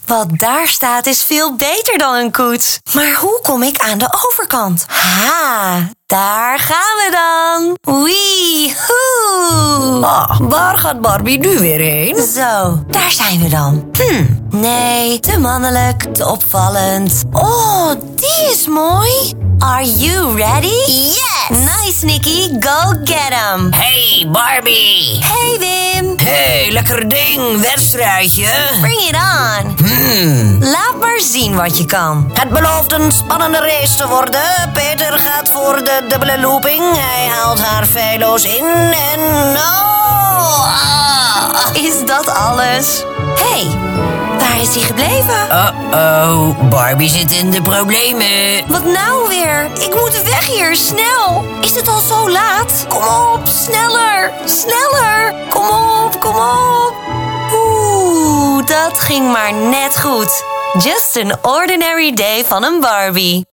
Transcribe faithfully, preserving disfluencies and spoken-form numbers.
Wat daar staat is veel beter dan een koets. Maar hoe kom ik aan de overkant? Ha, daar gaan we dan. Wee, hoe. Ah, waar gaat Barbie nu weer heen? Zo, daar zijn we dan. Hm, nee, te mannelijk, te opvallend. Oh, die is mooi. Are you ready? Yes! Nice, Nicky. Go get him. Hey, Barbie. Hey, Wim. Hey, lekker ding. Wedstrijdje. Bring it on. Hmm. Laat maar zien wat je kan. Het belooft een spannende race te worden. Peter gaat voor de dubbele looping. Hij haalt haar feilloos in en... Oh! Ah. Is dat alles? Hey, waar is hij gebleven? Uh-oh, Barbie zit in de problemen. Wat nou weer? Ik moet weg hier, snel. Is het al zo laat? Kom op, sneller, sneller. Kom op, kom op. Oeh, dat ging maar net goed. Just an ordinary day van een Barbie.